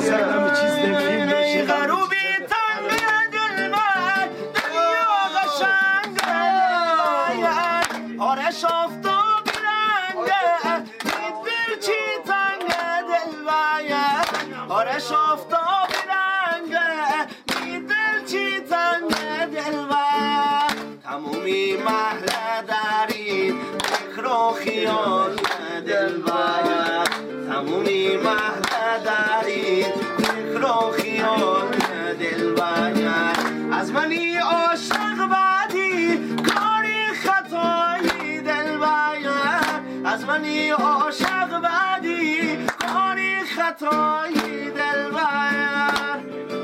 غروبی تنگ دلبر دریا قشنگ آرش آفتاب رنگه دل چی تنگ دلبر آرش آفتاب رنگه دل چی تنگ دلبر تمومی محله دارید فکر و خیال دلبر تمومی محله دارید فکر و خیال دلبر از منی عاشق بعدی کاری خطایی دلبر از منی عاشق بعدی کاری خطایی دلبر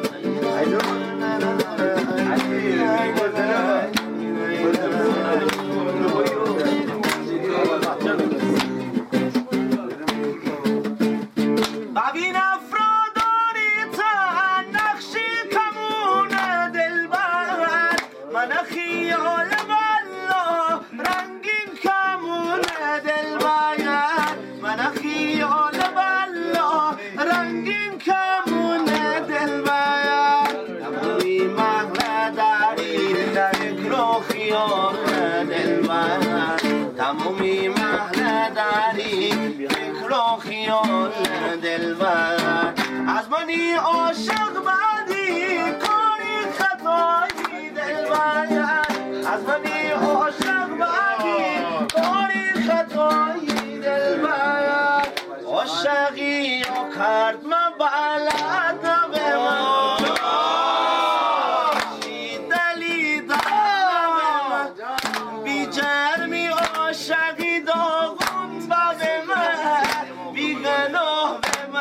ببین افراداری تا نقشی کمون دلبر من خیال والا رنگین کمون دلبر من خیال والا رنگین کمون دلبر تمومی محله داری فکر و خیال دلبر تمومی محله داری فکر و خیال دلبر از منی عاشق بعدی کاری خطایی دلبر از منی عاشق بعدی کاری خطایی دلبر عاشقی و کرد من بلد به من دلی دارم بی جرمی عاشقی داغون با به من بی گناه به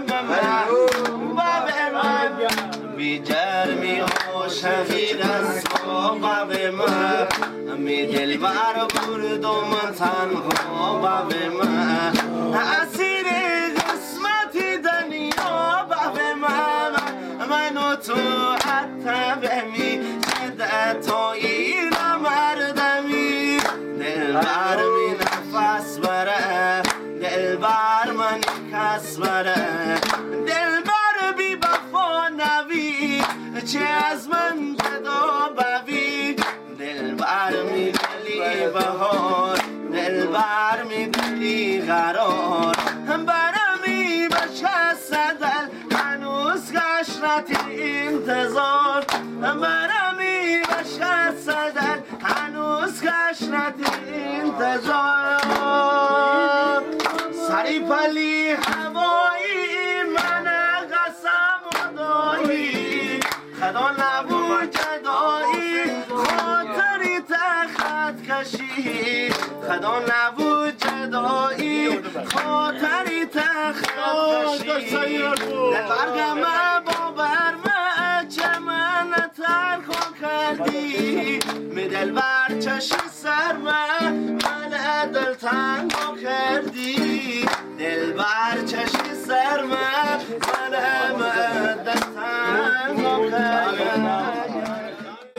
من بی جرمی عاشقی رسوا با به من می دلبر برد و من تنها با به من اسیر قسمتی دنیا با به من و تو حتی بمی شده تا این مردمی دلبر می نفس بره دلبر من کس بره دلبر بی وفا نوی چه از من جدا بوی دلبر می دلی بهار دلبر می دلی قرار برمی بشست دل هنوز گشنتی انتظار برمی بشست دل هنوز گشنتی انتظار سری پلی هوایی من قسم و دایی خدا نبود جدایی خاطری تخت کشی خدا نبود جدایی خاطری تخت کشی برگم باور چه من ترخو کردی می دل بر چشم سر من دل تنگو کردی